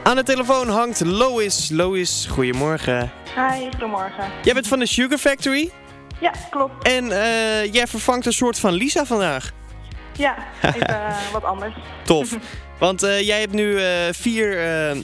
Aan de telefoon hangt Lois. Lois, goedemorgen. Hi, goedemorgen. Jij bent van de Sugar Factory. Ja, klopt. En jij vervangt een soort van Lisa vandaag. Ja, even wat anders. Tof. Want jij hebt nu 4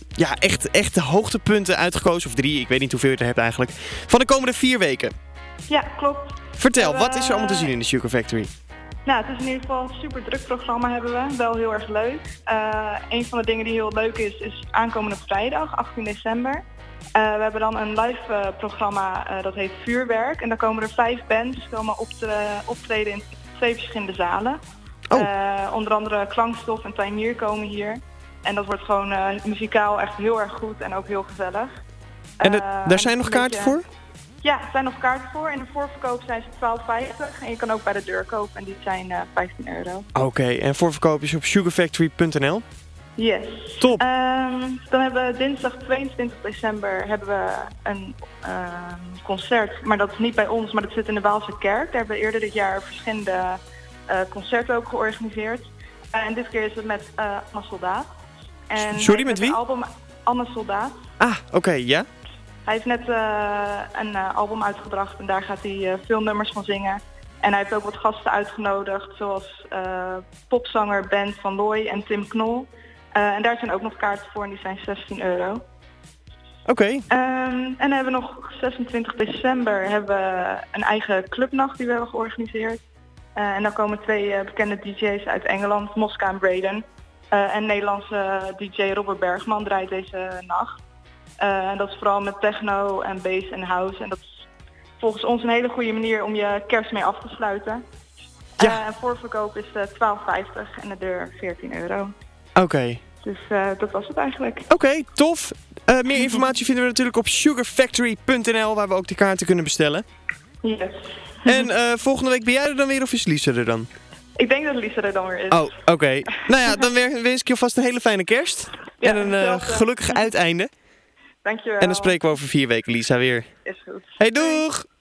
echt hoogtepunten uitgekozen. Of 3, ik weet niet hoeveel je er hebt eigenlijk. Van de komende 4 weken. Ja, klopt. Vertel, wat is er allemaal te zien in de Sugar Factory? Nou, het is in ieder geval een super druk programma hebben we. Wel heel erg leuk. Een van de dingen die heel leuk is aankomende vrijdag, 18 december. We hebben dan een live programma dat heet Vuurwerk. En dan komen er 5 bands komen optreden in 2 verschillende zalen. Onder andere Klankstof en Taimier komen hier. En dat wordt gewoon muzikaal echt heel erg goed en ook heel gezellig. En daar zijn nog kaarten voor? Ja, er zijn nog kaarten voor. In de voorverkoop zijn ze €12,50. En je kan ook bij de deur kopen en die zijn €15. Oké, en voorverkoop is op sugarfactory.nl? Yes. Top. Dan hebben we dinsdag 22 december hebben we een concert. Maar dat is niet bij ons, maar dat zit in de Waalse Kerk. Daar hebben we eerder dit jaar verschillende concerten ook georganiseerd. En dit keer is het met Anne Soldaat. En sorry, met wie? Album Anne Soldaat. Ah, oké, ja. Hij heeft net een album uitgebracht en daar gaat hij veel nummers van zingen. En hij heeft ook wat gasten uitgenodigd, zoals popzanger Ben van Looy en Tim Knol. En daar zijn ook nog kaarten voor en die zijn €16. Oké. En dan hebben we nog 26 december hebben we een eigen clubnacht die we hebben georganiseerd. En dan komen 2 bekende DJ's uit Engeland, Mosca en Braden. En Nederlandse DJ Robert Bergman draait deze nacht. En dat is vooral met techno en bass en house. En dat is volgens ons een hele goede manier om je kerst mee af te sluiten. Ja. En voorverkoop is €12,50 en de deur €14. Oké. Dus dat was het eigenlijk. Oké, tof. Meer informatie vinden we natuurlijk op sugarfactory.nl, waar we ook de kaarten kunnen bestellen. Yes. En volgende week ben jij er dan weer of is Lisa er dan? Ik denk dat Lisa er dan weer is. Oh, oké. Nou ja, dan wens ik je alvast een hele fijne kerst. Ja, en een hetzelfde. gelukkig uiteinde. Dankjewel. En dan spreken we over 4 weken Lisa weer. Is goed. Hey, doeg!